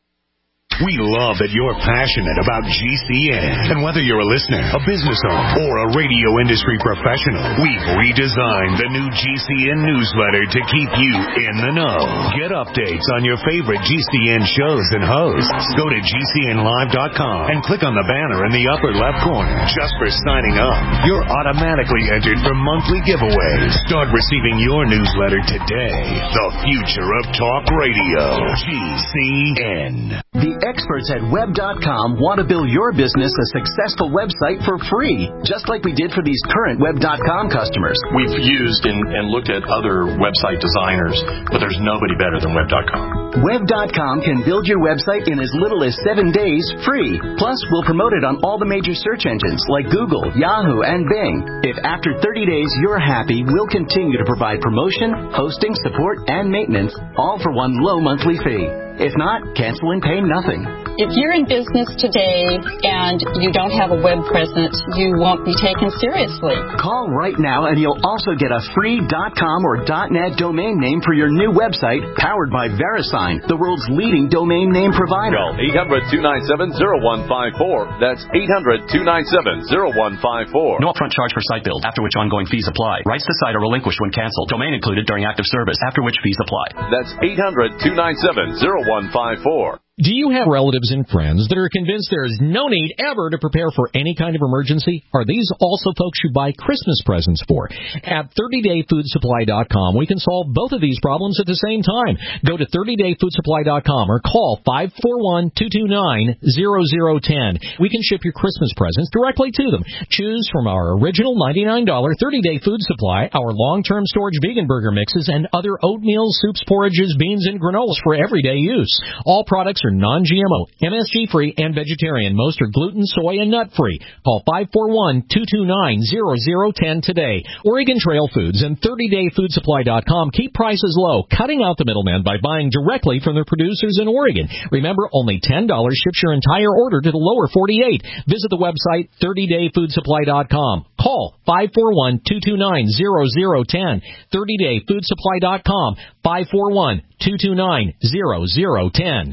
We love that you're passionate about G C N. And whether you're a listener, a business owner, or a radio industry professional, we've redesigned the new G C N newsletter to keep you in the know. Get updates on your favorite G C N shows and hosts. Go to G C N live dot com and click on the banner in the upper left corner. Just for signing up, you're automatically entered for monthly giveaways. Start receiving your newsletter today. The future of talk radio. G C N. The experts at web dot com want to build your business a successful website for free, just like we did for these current web dot com customers. We've used and, and looked at other website designers, but there's nobody better than web dot com. web dot com can build your website in as little as seven days free. Plus, we'll promote it on all the major search engines like Google, Yahoo, and Bing. If after thirty days you're happy, we'll continue to provide promotion, hosting, support, and maintenance, all for one low monthly fee. If not, cancel and pay nothing. If you're in business today and you don't have a web presence, you won't be taken seriously. Call right now and you'll also get a free .com or .net domain name for your new website, powered by VeriSign, the world's leading domain name provider. Call eight hundred, two nine seven, zero one five four. That's eight hundred, two nine seven, zero one five four. No upfront charge for site build, after which ongoing fees apply. Rights to site are relinquished when canceled. Domain included during active service, after which fees apply. That's eight hundred, two nine seven, zero one five four. Do you have relatives and friends that are convinced there is no need ever to prepare for any kind of emergency? Are these also folks you buy Christmas presents for? At thirty day food supply dot com, we can solve both of these problems at the same time. Go to thirty day food supply dot com or call five four one, two two nine, zero zero one zero. We can ship your Christmas presents directly to them. Choose from our original ninety-nine dollars thirty day food supply, our long-term storage vegan burger mixes, and other oatmeal, soups, porridges, beans, and granolas for everyday use. All products are non G M O, M S G-free, and vegetarian. Most are gluten, soy, and nut-free. Call five four one, two two nine, zero zero one zero today. Oregon Trail Foods and thirty day food supply dot com keep prices low, cutting out the middleman by buying directly from their producers in Oregon. Remember, only ten dollars ships your entire order to the lower forty-eight. Visit the website thirty day food supply dot com. Call five four one, two two nine, zero zero one zero. thirty day food supply dot com, five four one, two two nine, zero zero one zero.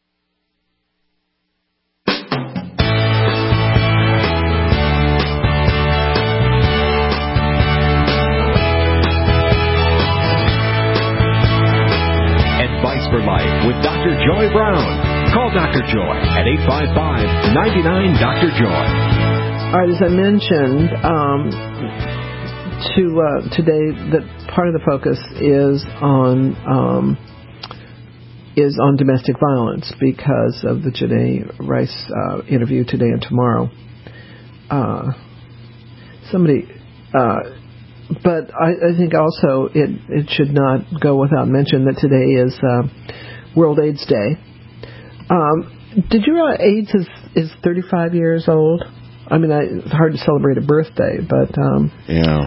For Life with Doctor Joy Brown. Call Doctor Joy at eight five five, nine nine, Doctor Joy. All right, as I mentioned um, to uh, today, that part of the focus is on um, is on domestic violence because of the Janae Rice uh, interview today and tomorrow. Uh, somebody. Uh, But I, I think also it, it should not go without mention that today is uh, World AIDS Day. Um, did you realize AIDS is, is thirty-five years old? I mean, I, it's hard to celebrate a birthday, but... Um, yeah.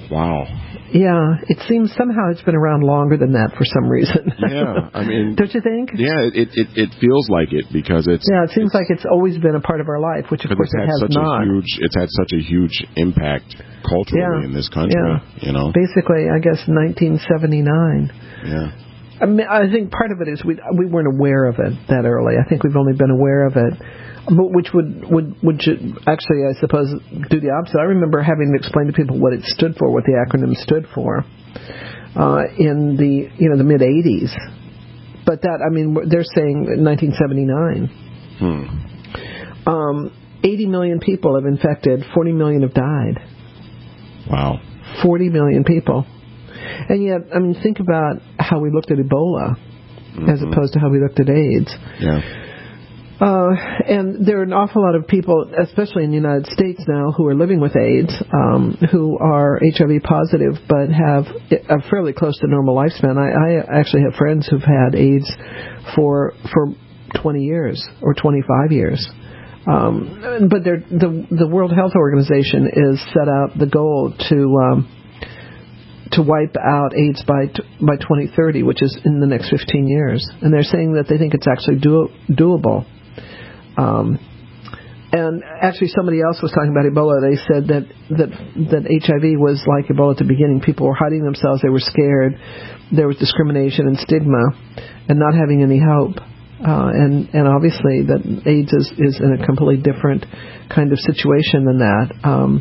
Wow. Yeah, it seems somehow it's been around longer than that for some reason. Yeah, I mean, don't you think? Yeah, it it, it feels like it because it's. Yeah, it seems like it's always been a part of our life, which of course it it has such not. A huge, it's had such a huge impact culturally yeah. in this country. Yeah. You know, basically, I guess nineteen seventy-nine. Yeah. I mean, I think part of it is we we weren't aware of it that early. I think we've only been aware of it. But which would, would, would actually, I suppose, do the opposite. I remember having to explain to people what it stood for, what the acronym stood for, uh, in the, you know, the mid-eighties. But that, I mean, they're saying nineteen seventy-nine. Hmm. Um, eighty million people have infected, forty million have died. Wow. forty million people. And yet, I mean, think about how we looked at Ebola mm-hmm. as opposed to how we looked at AIDS. Yeah. Uh, and there are an awful lot of people, especially in the United States now, who are living with AIDS, um, who are H I V positive, but have a fairly close to normal lifespan. I, I actually have friends who've had AIDS for for twenty years or twenty-five years. Um, but the the World Health Organization is set out the goal to um, to wipe out AIDS by by twenty thirty, which is in the next fifteen years. And they're saying that they think it's actually do, doable. Um, and actually, somebody else was talking about Ebola. They said that, that that H I V was like Ebola at the beginning. People were hiding themselves. They were scared. There was discrimination and stigma, and not having any hope. Uh, and and obviously, that AIDS is, is in a completely different kind of situation than that. Um,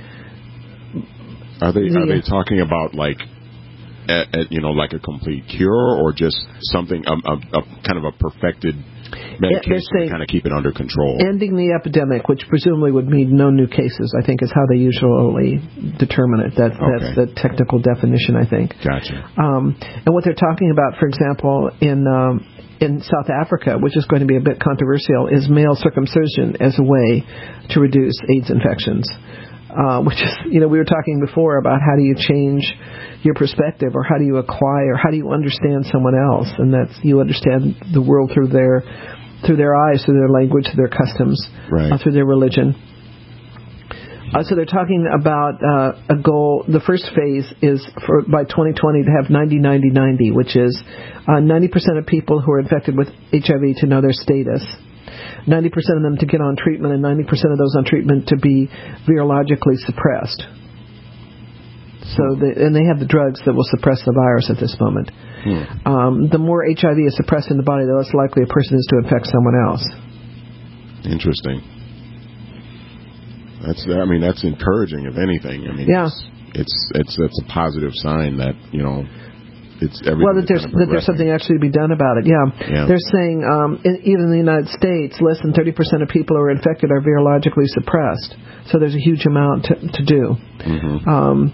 are they the, are they talking about like, a, a, you know, like a complete cure, or just something a, a, a kind of a perfected medication to kind of keep it under control? Ending the epidemic, which presumably would mean no new cases, I think is how they usually determine it. That, okay. That's the technical definition, I think. Gotcha. Um, and what they're talking about, for example, in um, in South Africa, which is going to be a bit controversial, is male circumcision as a way to reduce AIDS infections. Uh, which is, you know, we were talking before about how do you change your perspective, or how do you acquire, how do you understand someone else, and that's you understand the world through their through their eyes, through their language, through their customs, right. uh, through their religion. Uh, so they're talking about uh, a goal. The first phase is for by twenty twenty to have ninety ninety ninety, which is uh, ninety percent of people who are infected with H I V to know their status. ninety percent of them to get on treatment, and ninety percent of those on treatment to be virologically suppressed. So, they, and they have the drugs that will suppress the virus at this moment. Hmm. Um, the more H I V is suppressed in the body, the less likely a person is to infect someone else. Interesting. That's, I mean, that's encouraging, if anything. I mean, yeah. it's it's it's, it's a positive sign that, you know, it's everything. Well, that there's that there's something actually to be done about it. Yeah, yeah. They're saying um, in, even in the United States, less than thirty percent of people who are infected are virologically suppressed. So there's a huge amount to, to do. Mm-hmm. Um,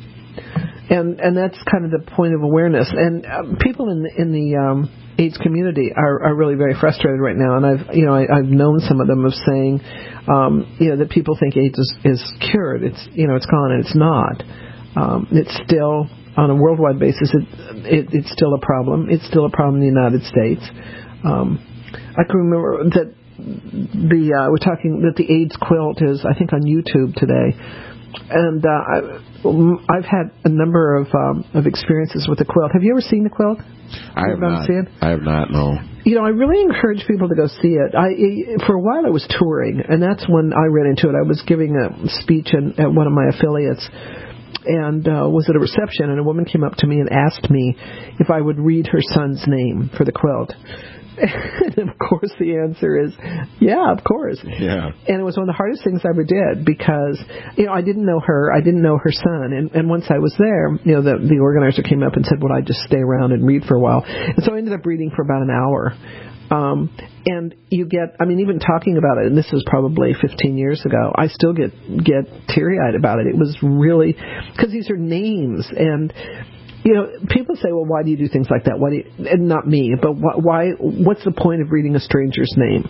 and and that's kind of the point of awareness. And uh, people in the, in the um, AIDS community are, are really very frustrated right now. And I've you know I, I've known some of them of saying, um, you know, that people think AIDS is, is cured. It's you know it's gone, and it's not. Um, it's still. On a worldwide basis, it, it, it's still a problem. It's still a problem in the United States. Um, I can remember that the uh, we're talking that the AIDS quilt is, I think, on YouTube today, and uh, I, I've had a number of um, of experiences with the quilt. Have you ever seen the quilt? I have not. See it? I have not. No. You know, I really encourage people to go see it. I for a while I was touring, and that's when I ran into it. I was giving a speech in, at one of my affiliates. And uh, was at a reception, and a woman came up to me and asked me if I would read her son's name for the quilt. And of course the answer is, yeah, of course. Yeah. And it was one of the hardest things I ever did because, you know, I didn't know her, I didn't know her son. And, and once I was there, you know, the, the organizer came up and said, would I just stay around and read for a while? And so I ended up reading for about an hour. Um, and you get, I mean, even talking about it, and this was probably fifteen years ago, I still get, get teary-eyed about it. It was really, because these are names, and, you know, people say, well, why do you do things like that? Why do you, and not me, but why, what's the point of reading a stranger's name?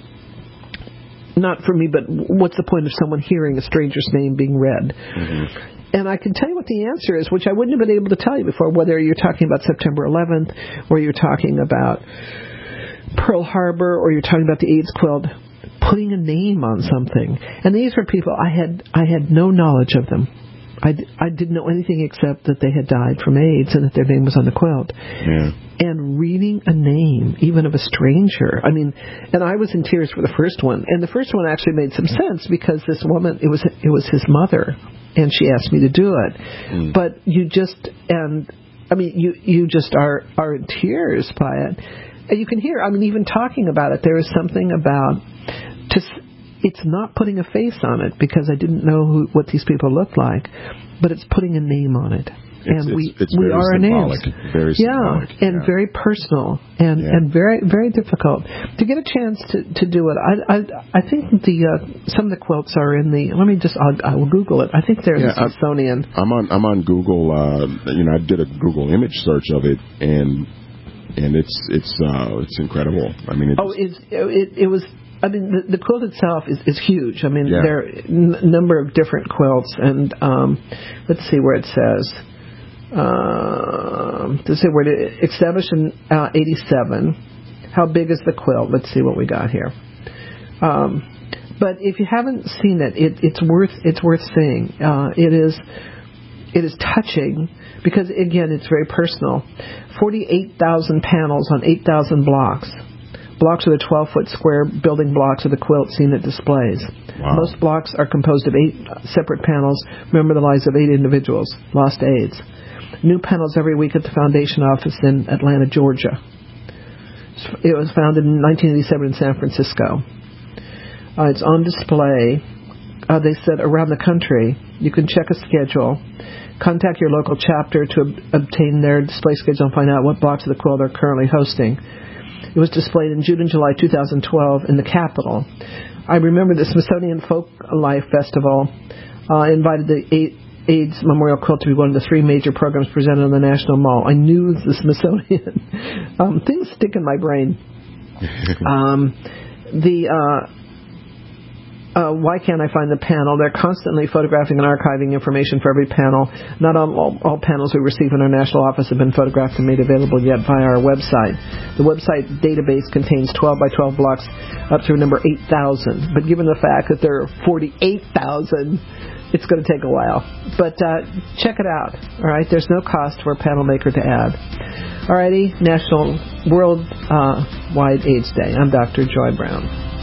Not for me, but what's the point of someone hearing a stranger's name being read? Mm-hmm. And I can tell you what the answer is, which I wouldn't have been able to tell you before, whether you're talking about September eleventh, or you're talking about Pearl Harbor, or you're talking about the AIDS quilt, putting a name on something. And these were people, I had I had no knowledge of them. I, d- I didn't know anything except that they had died from AIDS and that their name was on the quilt. Yeah. And reading a name, even of a stranger, I mean, and I was in tears for the first one. And the first one actually made some sense because this woman, it was it was his mother, and she asked me to do it. Mm. But you just, and I mean, you, you just are, are in tears by it. And you can hear, I mean, even talking about it, there is something about, just, it's not putting a face on it because I didn't know who, what these people looked like, but it's putting a name on it. It's, and we it's, it's we very are symbolic. a name. Very yeah, symbolic. and yeah. very personal and, yeah. and very very difficult to get a chance to, to do it. I I, I think the uh, some of the quilts are in the. Let me just I'll, I will Google it. I think they're yeah, in the Smithsonian. I'm on I'm on Google. Uh, you know, I did a Google image search of it, and and it's it's uh, it's incredible. I mean, it's, oh, it's, it it was. I mean, the, the quilt itself is, is huge. I mean, yeah. there are a n- number of different quilts, and um, let's see where it says. Uh, to say where it established in uh, eighty-seven. How big is the quilt? Let's see what we got here. Um, but if you haven't seen it, it it's worth it's worth seeing. Uh, it is it is touching because again, it's very personal. Forty-eight thousand panels on eight thousand blocks. Blocks are the twelve-foot square building blocks of the quilt seen at displays. Wow. Most blocks are composed of eight separate panels. Remember the lives of eight individuals lost to AIDS. New panels every week at the Foundation office in Atlanta, Georgia. It was founded in nineteen eighty-seven in San Francisco. Uh, it's on display, uh, they said, around the country. You can check a schedule. Contact your local chapter to ob- obtain their display schedule and find out what blocks of the quilt they're currently hosting. It was displayed in June and July two thousand twelve in the Capitol. I remember the Smithsonian Folk Life Festival uh, invited the eight AIDS Memorial Quilt to be one of the three major programs presented on the National Mall. I knew the Smithsonian. um, things stick in my brain. um, the uh, uh, why can't I find the panel? They're constantly photographing and archiving information for every panel. Not all, all, all panels we receive in our national office have been photographed and made available yet via our website. The website database contains twelve by twelve blocks up through number eight thousand. But given the fact that there are forty-eight thousand, it's going to take a while. But uh, check it out. All right, there's no cost for a panel maker to add. All righty, National World uh, Wide AIDS Day. I'm Doctor Joy Brown.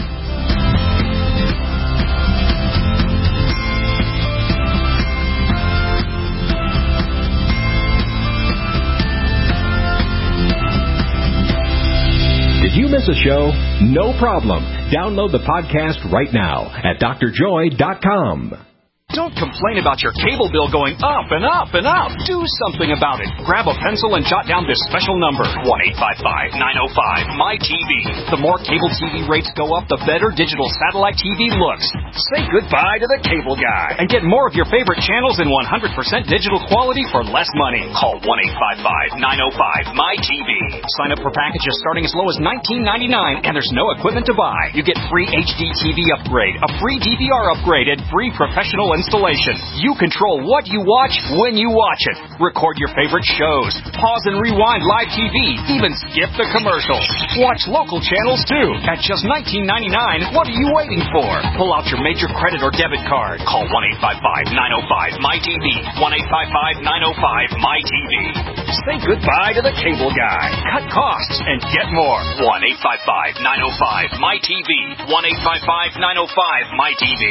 Did you miss a show? No problem. Download the podcast right now at D R joy dot com. Don't complain about your cable bill going up and up and up. Do something about it. Grab a pencil and jot down this special number, one eight five five, nine oh five, M Y T V. The more cable T V rates go up, the better digital satellite T V looks. Say goodbye to the cable guy and get more of your favorite channels in one hundred percent digital quality for less money. Call one eight five five, nine oh five, M Y T V. Sign up for packages starting as low as nineteen ninety-nine, and there's no equipment to buy. You get free H D T V upgrade, a free D V R upgrade, and free professional installation. You control what you watch when you watch it. Record your favorite shows. Pause and rewind live T V. Even skip the commercials. Watch local channels too. At just nineteen ninety-nine, what are you waiting for? Pull out your major credit or debit card. Call one eight five five, nine oh five, M Y T V. one eight five five, nine oh five, M Y T V. Say goodbye to the cable guy. Cut costs and get more. one eight five five, nine oh five, M Y T V. one eight five five, nine oh five, M Y T V.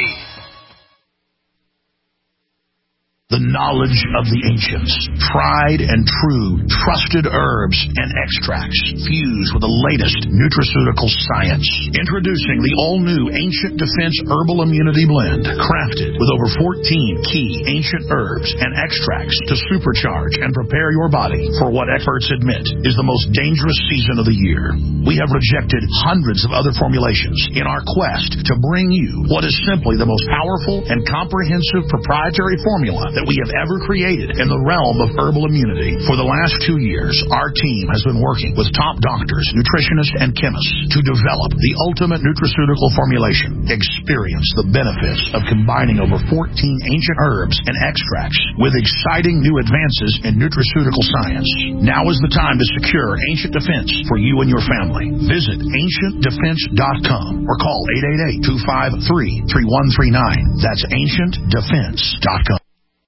The knowledge of the ancients, tried and true, trusted herbs and extracts fused with the latest nutraceutical science. Introducing the all-new Ancient Defense Herbal Immunity Blend, crafted with over fourteen key ancient herbs and extracts to supercharge and prepare your body for what experts admit is the most dangerous season of the year. We have rejected hundreds of other formulations in our quest to bring you what is simply the most powerful and comprehensive proprietary formula that we have ever created in the realm of herbal immunity. For the last two years, our team has been working with top doctors, nutritionists, and chemists to develop the ultimate nutraceutical formulation. Experience the benefits of combining over fourteen ancient herbs and extracts with exciting new advances in nutraceutical science. Now is the time to secure Ancient Defense for you and your family. Visit ancient defense dot com or call eight eight eight, two five three, three one three nine. That's ancient defense dot com.